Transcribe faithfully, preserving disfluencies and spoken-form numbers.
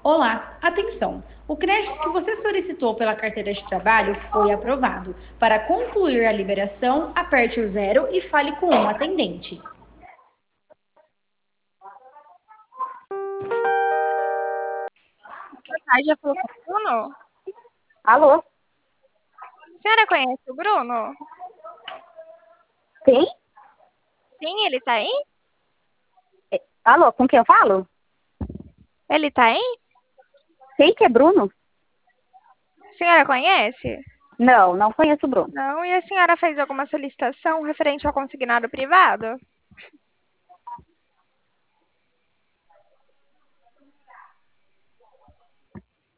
Olá, atenção! O crédito que você solicitou pela carteira de trabalho foi aprovado. Para concluir a liberação, aperte o zero e fale com um atendente. Boa tarde, já falou com o Bruno? Alô? A senhora conhece o Bruno? Quem? Sim, ele tá aí? Alô, com quem eu falo? Ele tá aí? Quem que é Bruno? A senhora conhece? Não, não conheço o Bruno. Não, e a senhora fez alguma solicitação referente ao consignado privado?